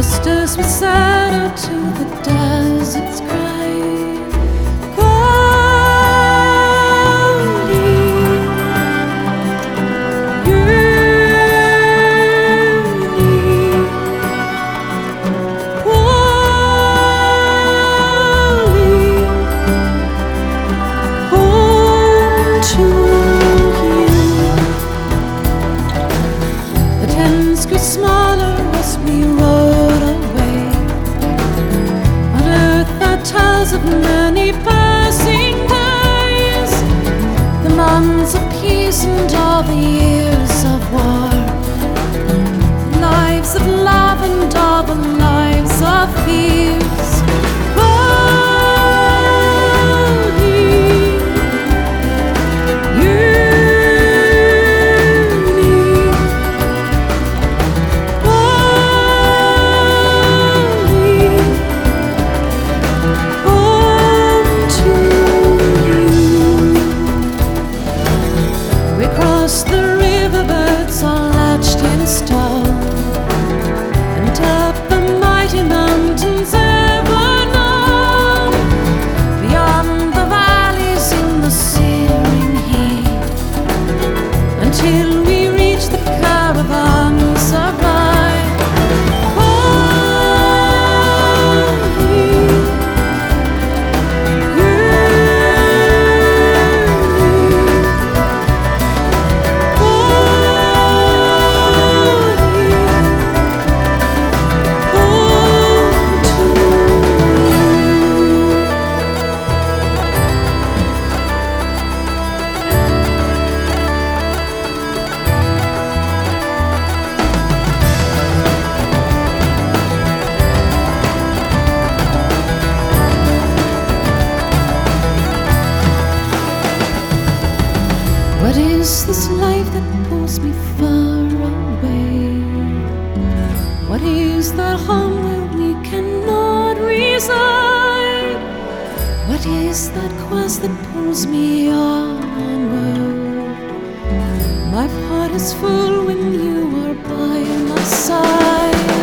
Just with sadder to the desert's cry. Quality, yearning, quality, home to you. The tents grew smaller as we rode away, unearthed the tales of many passing days, the months of peace and all the years of war, lives of love and all the lives of fears. The riverbeds are latched in stone, and up the mighty mountains ever known, beyond the valleys in the searing heat, until we reach the caravans of light. What is this life that pulls me far away? What is that home where we cannot reside? What is that quest that pulls me onward? My heart is full when you are by my side.